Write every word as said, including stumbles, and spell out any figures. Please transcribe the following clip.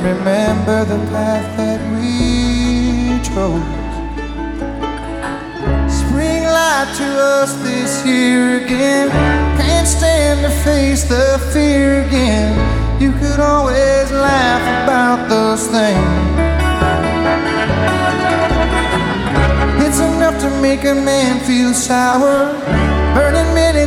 remember the path that we chose. Spring light to us this year again. Can't stand to face the fear again. You could always laugh about those things. It's enough to make a man feel sour. Burning many